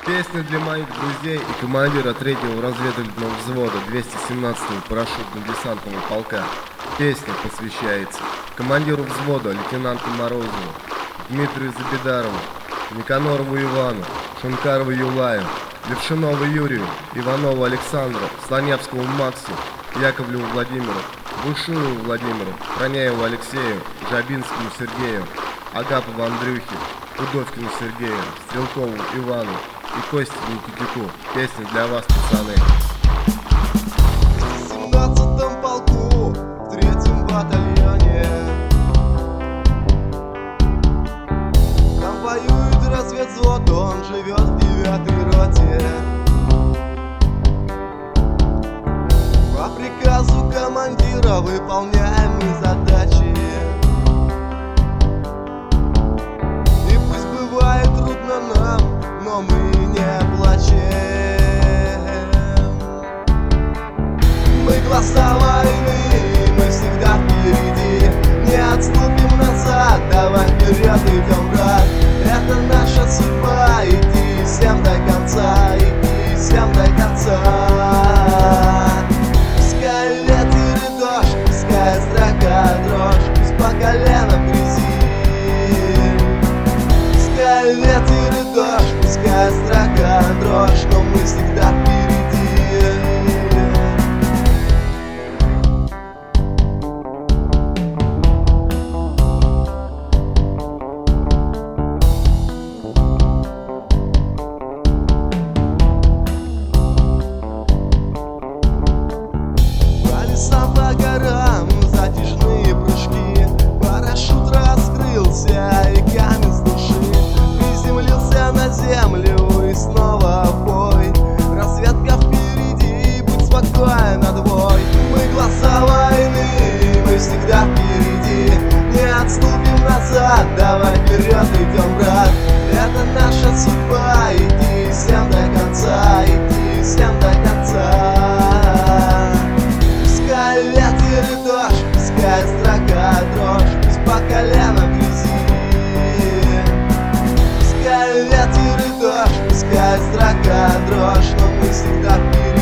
Песня для моих друзей и командира 3-го разведывательного взвода 217-го парашютно-десантного полка. Песня посвящается командиру взвода лейтенанту Морозову, Дмитрию Забедарову, Никанорову Ивану, Шункарову Юлаю, Левшинову Юрию, Иванову Александру, Слоневскому Максу, Яковлеву Владимиру, Бушуеву Владимиру, Проняеву Алексею, Жабинскому Сергею, Агапову Андрюхе, Пудовкину Сергею, Стрелкову Ивану и Косте Никитюку. Песня для вас, пацаны. В 17-м полку, в 3-м батальоне. Там воюет разведвзвод, он живет в 9-й роте. По приказу командира выполняем мы задачи. И пусть бывает трудно нам, но мы не плачем. Мы глаза войны, мы всегда впереди. Не отступим назад, давай вперед идем, брат. Это наша судьба, идти всем до конца, идти всем до конца. Пускай ветер и дождь, пускай строка дрожь, пусть по колено в грязи. Пускай ветер и дождь, пускай строка дрожь, но мы всегда впереди. Сам по горам, затяжные прыжки. Парашют раскрылся и камень с души приземлился на землю и снова в бой. Разведка впереди, будь спокоен, отбой. Мы глаза войны, мы всегда впереди. Не отступим назад, давай вперед идем, брат. Это наша судьба, иди всем до конца, иди всем до конца. Пускай ветер и дождь, пускай строка дрожь, пусть по колено в грязи. Пускай ветер и дождь, пускай строка дрожь, но мы всегда впереди.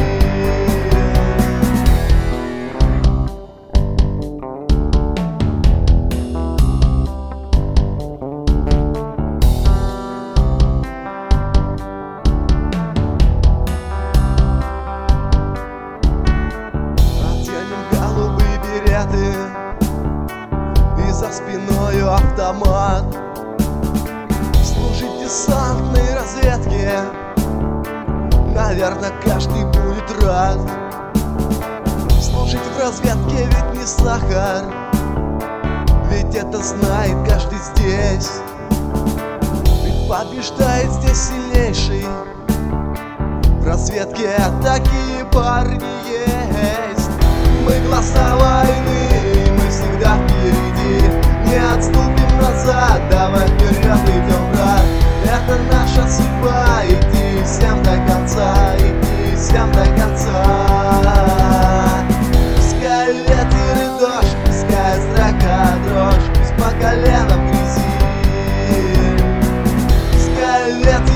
И за спиною автомат. Служить в десантной разведке, наверное, каждый будет рад. Служить в разведке ведь не сахар, ведь это знает каждый здесь. Ведь побеждает здесь сильнейший. В разведке такие парни есть. Мы глаза войны, мы всегда впереди. Не отступим назад, давай вперед идем, брат. Это наша судьба, иди всем до конца, иди всем до конца. Пускай ветер и дождь, пускай строка дрожь, пусть по колено в грязи. Пускай ветер